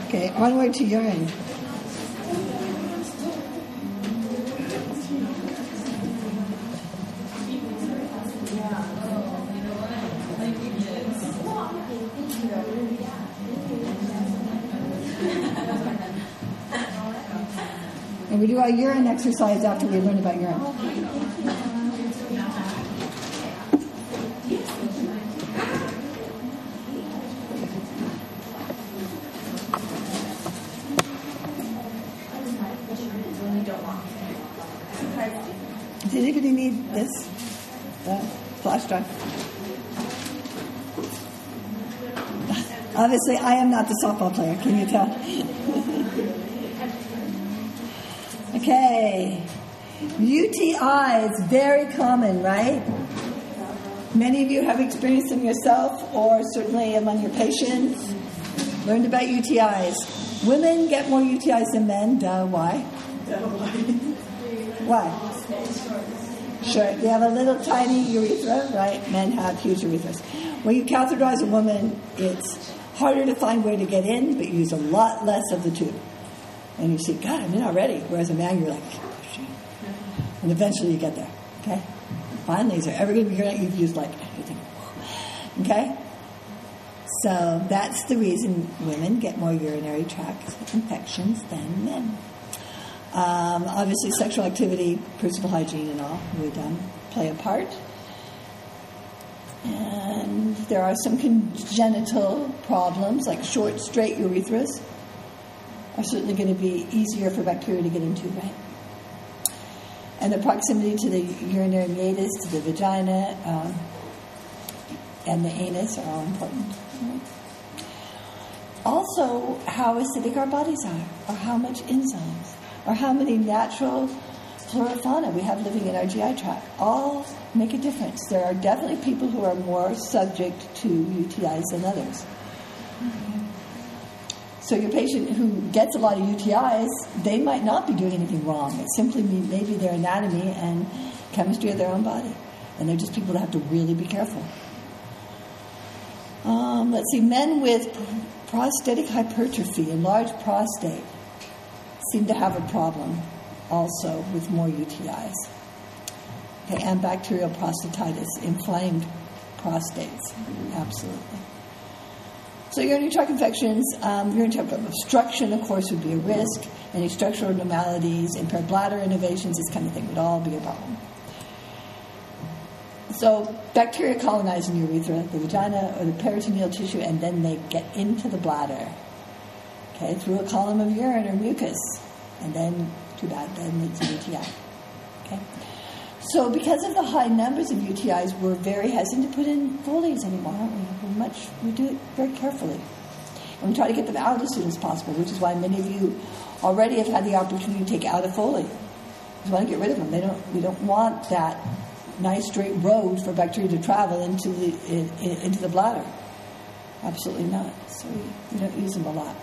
Okay, onward to urine. And we do our urine exercise after we learn about urine. Does anybody need this flash drive? Obviously, I am not the softball player. Can you tell? Okay. UTIs, very common, right? Many of you have experienced them yourself or certainly among your patients. Learned about UTIs. Women get more UTIs than men. Duh, why? Why? Sure, they have a little tiny urethra, right? Men have huge urethras. When you catheterize a woman, it's harder to find where to get in, but you use a lot less of the tube. And you see, God, I'm in already. Whereas a man, you're like, and eventually you get there, okay? Finally, is there ever going to be good? You've used like everything, okay? So that's the reason women get more urinary tract infections than men. Obviously, sexual activity, personal hygiene and all would play a part. And there are some congenital problems, like short, straight urethras are certainly going to be easier for bacteria to get into, right? And the proximity to the urinary meatus, to the vagina, and the anus are all important. Right? Also, how acidic our bodies are, or how much enzymes, or how many natural flora fauna we have living in our GI tract, all make a difference. There are definitely people who are more subject to UTIs than others. So your patient who gets a lot of UTIs, they might not be doing anything wrong. It simply means maybe their anatomy and chemistry of their own body. And they're just people that have to really be careful. Let's see, men with prostatic hypertrophy, enlarged prostate, seem to have a problem also with more UTIs. Okay, and bacterial prostatitis, inflamed prostates, absolutely. So urinary tract infections, urinary tract obstruction, of course, would be a risk. Any structural abnormalities, impaired bladder innervations, this kind of thing would all be a problem. So bacteria colonize in the urethra, the vagina, or the peritoneal tissue, and then they get into the bladder, okay, through a column of urine or mucus, and then, too bad, then it's a UTI. Okay. So because of the high numbers of UTIs, we're very hesitant to put in Foleys anymore, aren't we? We do it very carefully. And we try to get them out as soon as possible, which is why many of you already have had the opportunity to take out a Foley. We want to get rid of them. We don't want that nice straight road for bacteria to travel into the bladder. Absolutely not. So we don't use them a lot.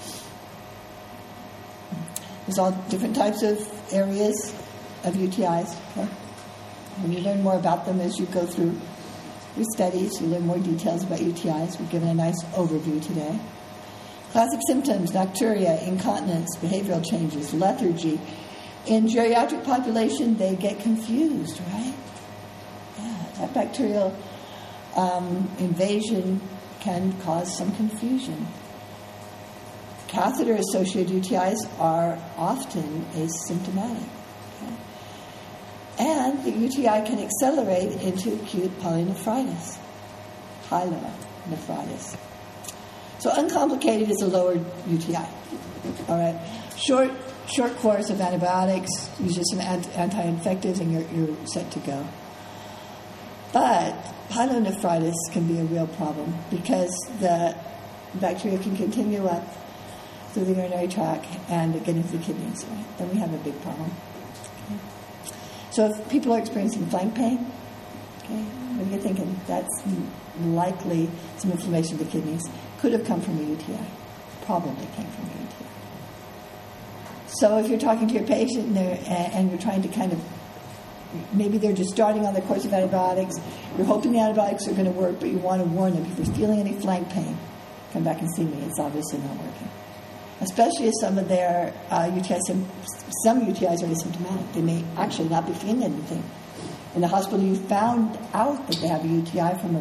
There's all different types of areas of UTIs. Okay? And you learn more about them as you go through your studies. You learn more details about UTIs. We've given a nice overview today. Classic symptoms: nocturia, incontinence, behavioral changes, lethargy. In geriatric population, they get confused, right? Yeah, that bacterial invasion can cause some confusion. Catheter-associated UTIs are often asymptomatic. Okay? And the UTI can accelerate into acute pyelonephritis, pyelonephritis. So uncomplicated is a lower UTI. All right, short course of antibiotics, usually some anti-infectives, and you're set to go. But pyelonephritis can be a real problem because the bacteria can continue up through the urinary tract and get into the kidneys. Right? Then we have a big problem. Okay. So if people are experiencing flank pain, okay, what are you thinking? That's likely some inflammation of the kidneys. Could have come from a UTI. Probably came from a UTI. So if you're talking to your patient and you're trying to kind of, maybe they're just starting on the course of antibiotics, you're hoping the antibiotics are going to work, but you want to warn them, if you're feeling any flank pain, come back and see me. It's obviously not working. especially if some of their UTIs, some UTIs are asymptomatic. They may actually not be feeling anything. In the hospital, you found out that they have a UTI from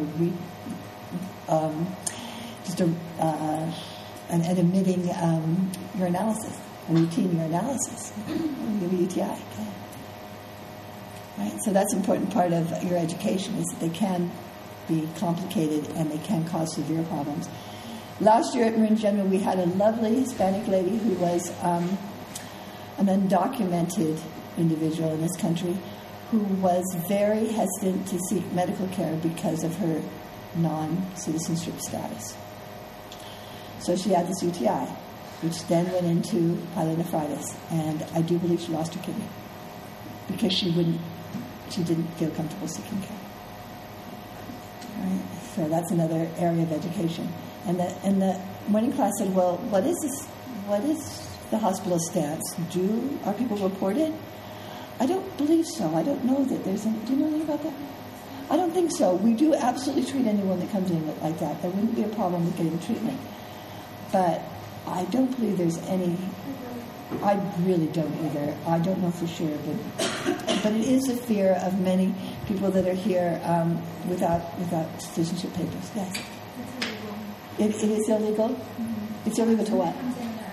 an admitting urinalysis, a routine urinalysis. You have a UTI. Okay. Right? So that's an important part of your education, is that they can be complicated and they can cause severe problems. Last year at Marin General, we had a lovely Hispanic lady who was an undocumented individual in this country who was very hesitant to seek medical care because of her non-citizenship status. So she had this UTI, which then went into pyelonephritis, and I do believe she lost her kidney because she didn't feel comfortable seeking care. Right? So that's another area of education. And the morning class said, well, what is this? What is the hospital stance? Are people reported? I don't believe so. I don't know that there's any. Do you know anything about that? I don't think so. We do absolutely treat anyone that comes in like that. There wouldn't be a problem with getting treatment. But I don't believe there's any. I really don't either. I don't know for sure, but it is a fear of many people that are here without citizenship papers. Yes. It is illegal? Mm-hmm. It's illegal to what?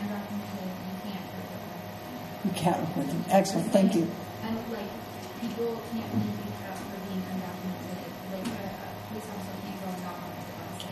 You can't report them. Excellent. Thank you. And people can't be beat up for being undocumented. Police officer can't go and knock on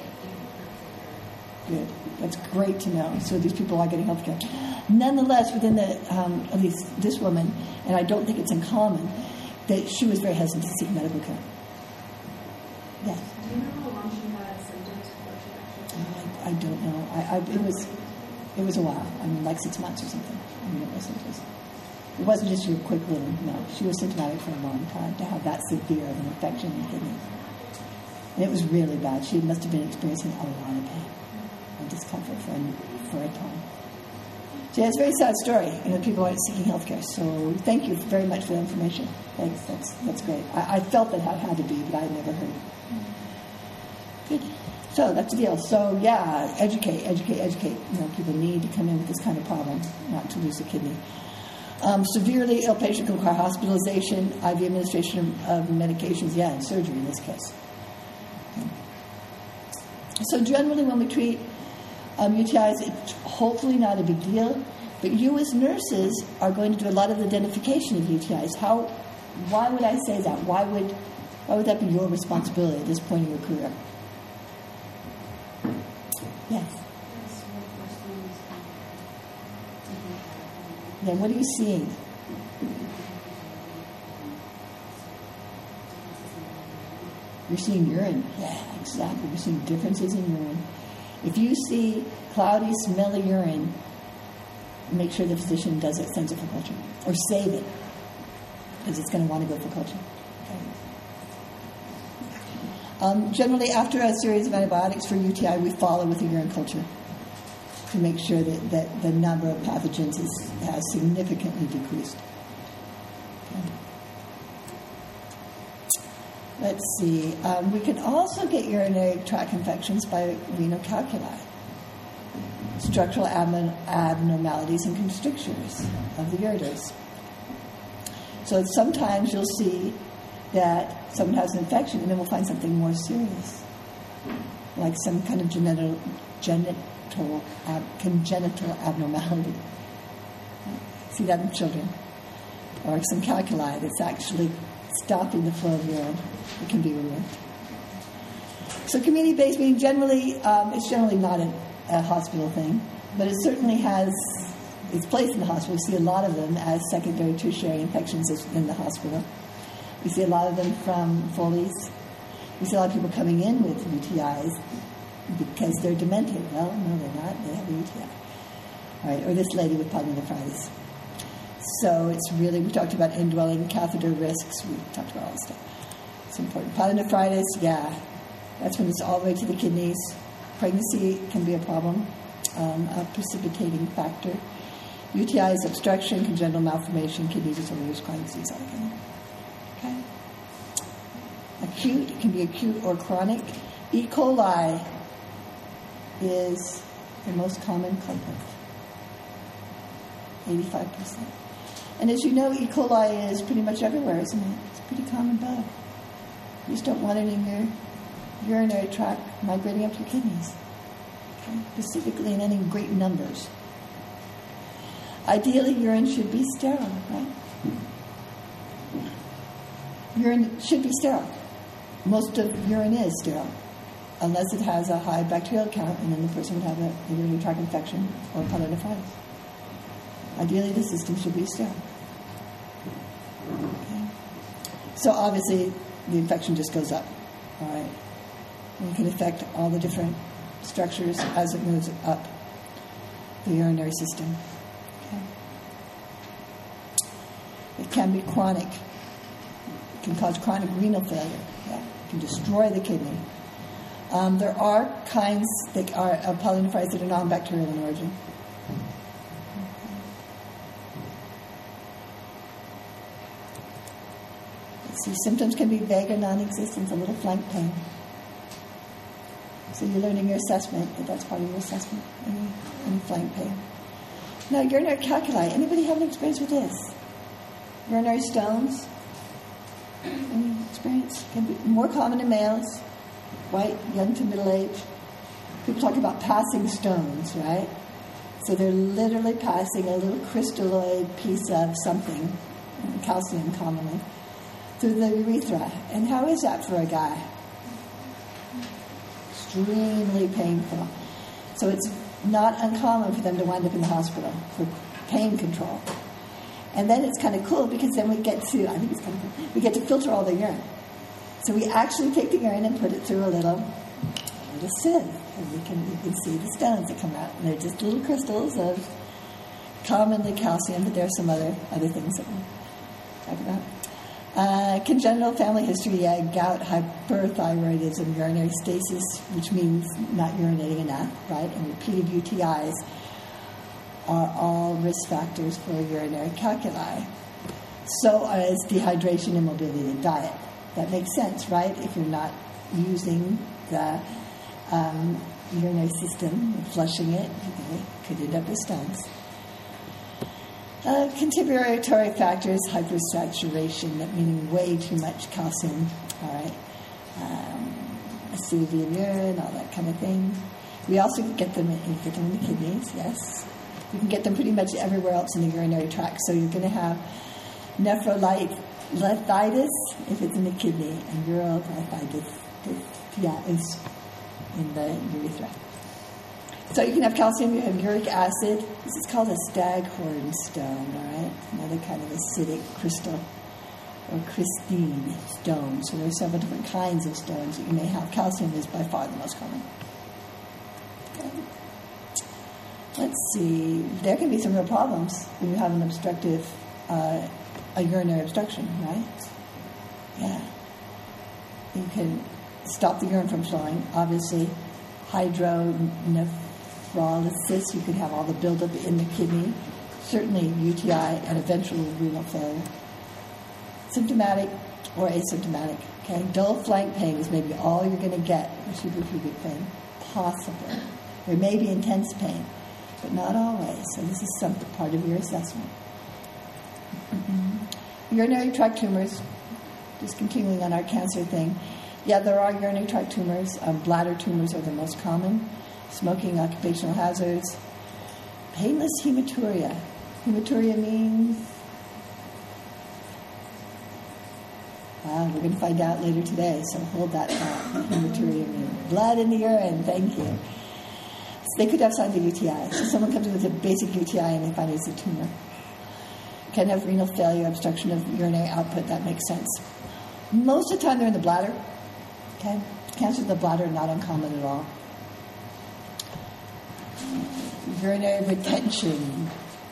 the door and say, Good. That's great to know. So these people are getting health care. Nonetheless, within at least this woman, and I don't think it's uncommon, that she was very hesitant to seek medical care. Yes. Do you know how long she had symptoms before she actually? I don't know. It was a while. I mean, like 6 months or something. I mean, it wasn't just a quick little. No, she was symptomatic for a long time to have that severe of an infection in the kidneys. And it was really bad. She must have been experiencing a lot of pain and discomfort for a time. So yeah, it's a very sad story. People aren't seeking health care. So thank you very much for the information. Thanks. That's great. I felt that had to be, but I had never heard it. Good. So that's the deal. So yeah, educate. People need to come in with this kind of problem, not to lose a kidney. Severely ill patient can require hospitalization, IV administration of medications, and surgery in this case. Okay. So generally when we treat UTIs, it's hopefully not a big deal, but you as nurses are going to do a lot of identification of UTIs. Why would I say that? Why would that be your responsibility at this point in your career? Yes. Then what are you seeing? You're seeing urine. Yeah, exactly. You're seeing differences in urine. If you see cloudy, smelly urine, make sure the physician sends it for culture. Or save it, because it's going to want to go for culture. Okay. Generally, after a series of antibiotics for UTI, we follow with a urine culture to make sure that the number of pathogens has significantly decreased. Okay. Let's see. We can also get urinary tract infections by renal calculi, structural abnormalities and constrictures of the ureters. So sometimes you'll see that someone has an infection and then we'll find something more serious, like some kind of congenital abnormality. See that in children. Or some calculi that's actually stopping the flow of urine. It can be removed. So community-based meaning it's generally not a hospital thing, but it certainly has its place in the hospital. We see a lot of them as secondary, tertiary infections in the hospital. We see a lot of them from Foley's. We see a lot of people coming in with UTIs because they're demented. Well, no, they're not. They have a UTI. All right, or this lady with pyelonephritis. So it's really, we talked about indwelling catheter risks. We talked about all this stuff. It's important. Pyelonephritis, yeah. That's when it's all the way to the kidneys. Pregnancy can be a problem, a precipitating factor. UTI is obstruction, congenital malformation, kidney disorders, chronic disease, all that kind of. Okay. Acute, it can be acute or chronic. E. coli is the most common culprit. 85%. And as you know, E. coli is pretty much everywhere, isn't it? It's a pretty common bug. You just don't want it in your urinary tract migrating up to your kidneys. Okay? Specifically in any great numbers. Ideally, urine should be sterile, right? Urine should be sterile. Most of urine is sterile, unless it has a high bacterial count, and then the person would have a urinary tract infection or pyelonephritis. Ideally, the system should be sterile. Okay. So obviously, the infection just goes up. All right, and it can affect all the different structures as it moves up the urinary system. Okay. It can be chronic. It can cause chronic renal failure. Yeah. It can destroy the kidney. There are kinds that are of pyelonephritis that are non-bacterial in origin. Let's see, symptoms can be vague or non-existent, a little flank pain. So you're learning your assessment, but that's part of your assessment, any flank pain. Now, urinary calculi. Anybody have an experience with this? Urinary stones? Any experience? Can be more common in males, white, young to middle age. People talk about passing stones, right? So they're literally passing a little crystalloid piece of something, calcium commonly, through the urethra. And how is that for a guy? Extremely painful. So it's not uncommon for them to wind up in the hospital for pain control. And then it's kind of cool because then we get to, I think it's kind of cool, we get to filter all the urine. So we actually take the urine and put it through a little sieve. And you can see the stones that come out. And they're just little crystals of commonly calcium, but there are some other things that we'll talk about. Congenital family history, gout, hyperthyroidism, urinary stasis, which means not urinating enough, right? And repeated UTIs are all risk factors for urinary calculi. So is dehydration, immobility, and diet. That makes sense, right? If you're not using the urinary system and flushing it, you could end up with stones. Contributory factors, hypersaturation, that meaning way too much calcium, all right, acidity of urine, all that kind of thing. We also get them in the kidneys, yes. You can get them pretty much everywhere else in the urinary tract. So you're going to have nephrolitis if it's in the kidney, and urolithitis is in the urethra. So you can have calcium, you have uric acid. This is called a staghorn stone, all right? Another kind of acidic crystal or crystalline stone. So there are several different kinds of stones that you may have. Calcium is by far the most common. Okay. Let's see. There can be some real problems when you have an obstructive, a urinary obstruction, right? Yeah. You can stop the urine from flowing. Obviously, hydronephrolysis, you could have all the buildup in the kidney. Certainly UTI and eventual renal failure. Symptomatic or asymptomatic. Okay, dull flank pain is maybe all you're going to get with suprapubic pain. Possibly. There may be intense pain, but not always. So this is some part of your assessment. Urinary tract tumors, just continuing on our cancer thing. Yeah, there are urinary tract tumors. Bladder tumors are the most common. Smoking, occupational hazards. Painless hematuria. Hematuria means... we're going to find out later today, so hold that thought. Hematuria means blood in the urine. Thank you. So they could have signs of UTI. So someone comes in with a basic UTI and they find it's a tumor. Can have renal failure, obstruction of urinary output. That makes sense. Most of the time they're in the bladder. Okay? Cancer of the bladder, not uncommon at all. Urinary retention.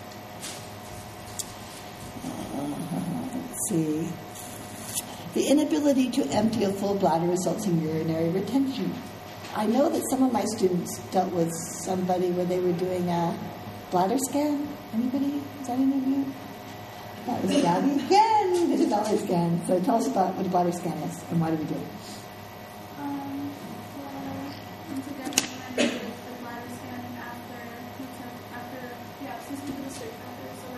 Let's see. The inability to empty a full bladder results in urinary retention. I know that some of my students dealt with somebody where they were doing a bladder scan. Anybody? Is that any of you? That was Gabby again. Did a bladder scan. So tell us about what a bladder scan is and why do we do it? The bladder scan after the abscess of the straight factor. So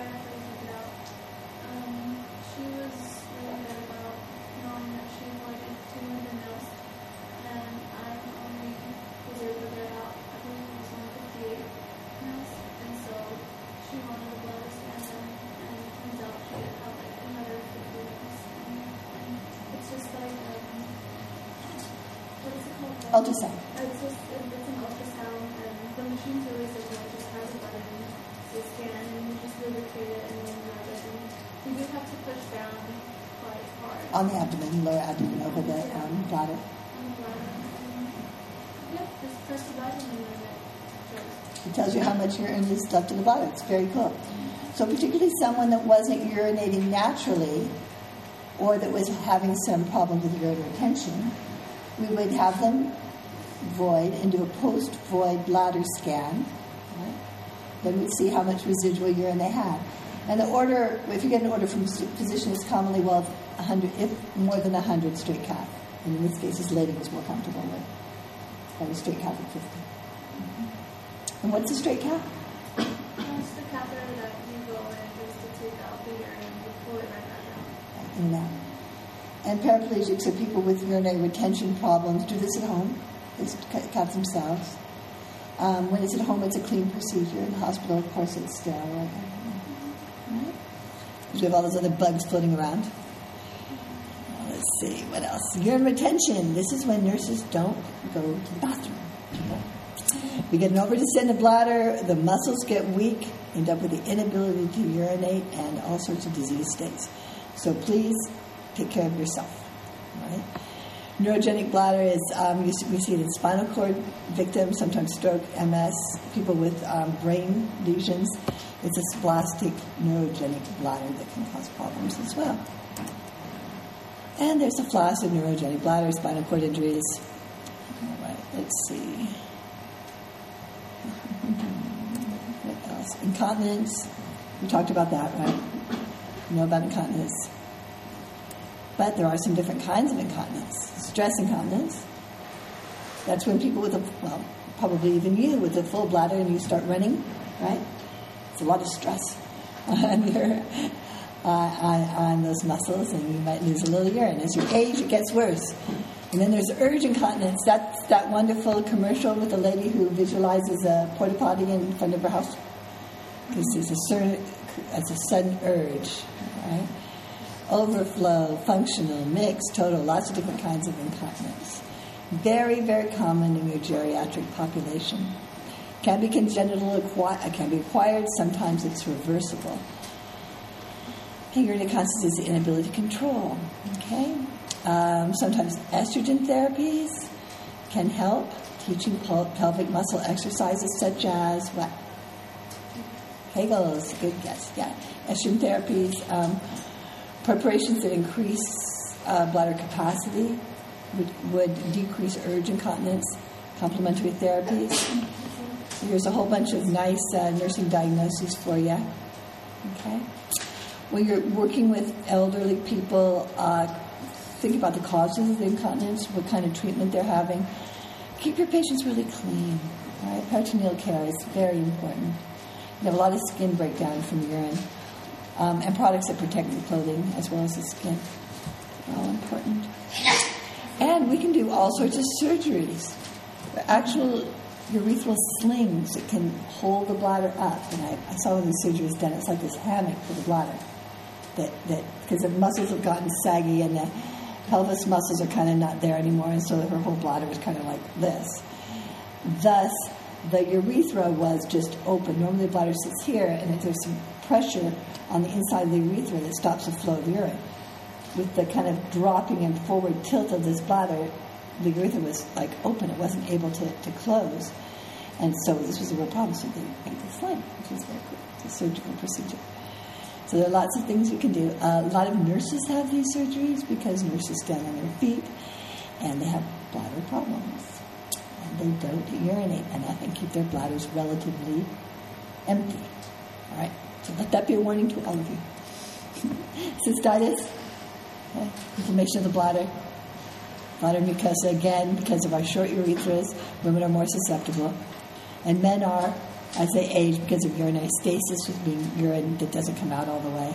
Ultrasound. It's an ultrasound, and the machine's really simple. It just has a button, you scan, and you just lubricate it, and then rub it. And you do have to push down quite hard. On the abdomen, lower abdomen, over the bladder. On the bladder. Yeah, just press the button and then it goes. It tells you how much urine is left in the bladder. It's very cool. So particularly someone that wasn't urinating naturally or that was having some problem with urine retention, we would have them void and do a post-void bladder scan. Right? Then we'd see how much residual urine they had. And the order, if you get an order from a physician, is commonly, well, 100, if more than 100 straight cath. And in this case, this lady was more comfortable with. That was straight cath at 50. And what's a straight cath? It's the catheter that you go in just to take out the urine and you pull it right back out. In and out. And paraplegics are people with urinary retention problems. Do this at home. They cut themselves. When it's at home, it's a clean procedure. In the hospital, of course, it's sterile. Right? Because we have all those other bugs floating around. Let's see, what else? Urine retention. This is when nurses don't go to the bathroom. We get an over-distended bladder, the muscles get weak, end up with the inability to urinate, and all sorts of disease states. So please take care of yourself. Right? Neurogenic bladder is, we see it in spinal cord victims, sometimes stroke, MS, people with brain lesions. It's a spastic neurogenic bladder that can cause problems as well. And there's a flaccid neurogenic bladder, spinal cord injuries. All right, let's see. What else? Incontinence. We talked about that, right? You know about incontinence. But there are some different kinds of incontinence. Stress incontinence. That's when people with probably even you, with a full bladder and you start running, right? It's a lot of stress on those muscles, and you might lose a little urine. As you age, it gets worse. And then there's urge incontinence. That's that wonderful commercial with the lady who visualizes a porta potty in front of her house. Because it's a sudden urge, right? Overflow, functional, mixed, total, lots of different kinds of incontinence. Very, very common in your geriatric population. Can be congenital, can be acquired. Sometimes it's reversible. Urinary incontinence is the inability to control. Okay. Sometimes estrogen therapies can help. Teaching pelvic muscle exercises such as what? Hegel's, good guess. Yeah. Estrogen therapies, preparations that increase bladder capacity would decrease urge incontinence. Complementary therapies. Here's a whole bunch of nice nursing diagnoses for you. Okay. When you're working with elderly people, think about the causes of the incontinence, what kind of treatment they're having. Keep your patients really clean. All right? Peritoneal care is very important. You have a lot of skin breakdown from urine, and products that protect the clothing as well as the skin. All important. And we can do all sorts of surgeries. Actual urethral slings that can hold the bladder up. And I saw one of these surgeries done. It's like this hammock for the bladder. That because the muscles have gotten saggy and the pelvis muscles are kind of not there anymore, and so her whole bladder was kind of like this. Thus, the urethra was just open. Normally the bladder sits here, and if there's some pressure on the inside of the urethra that stops the flow of urine. With the kind of dropping and forward tilt of this bladder, the urethra was like open. It wasn't able to close. And so this was a real problem. So they made the sling, which is very cool. It's a surgical procedure. So there are lots of things you can do. A lot of nurses have these surgeries because nurses stand on their feet and they have bladder problems. And they don't urinate enough and keep their bladders relatively empty. All right? So let that be a warning to all of you. Cystitis, okay. Inflammation of the bladder. Bladder mucosa, again, because of our short urethras, women are more susceptible. And men are, as they age, because of urinary stasis, with being urine that doesn't come out all the way.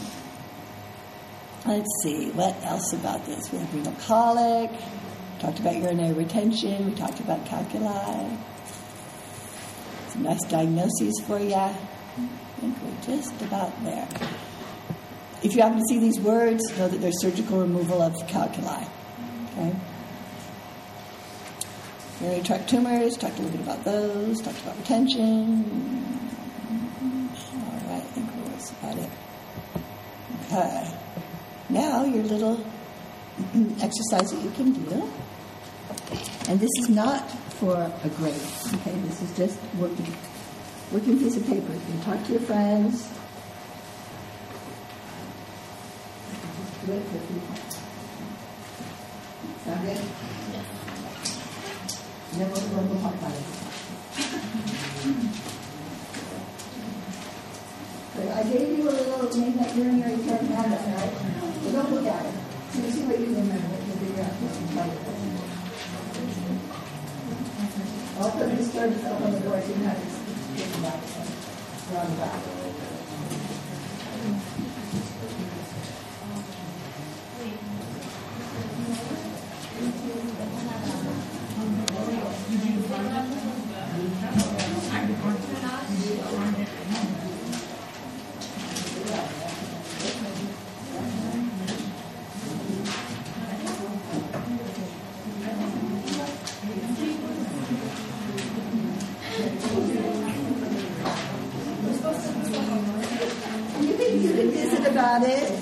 Let's see, what else about this? We have renal colic. We talked about urinary retention. We talked about calculi. Some nice diagnoses for you. I think we're just about there. If you happen to see these words, know that there's surgical removal of calculi. Okay. Urinary tract tumors, talked a little bit about those, talked about retention. All right, I think that's about it. Okay. Now your little exercise that you can do. And this is not for a grade, okay? This is just working piece of paper. You can talk to your friends. Do it for people. Sound good? Yes. Then we'll talk about it. So I gave you a little urinary tract handout, right? Well, don't look at it. So see what you remember. You'll figure out what you like. I'll put this third stuff on the board so you can have this think about it. Run back. You can visit about it.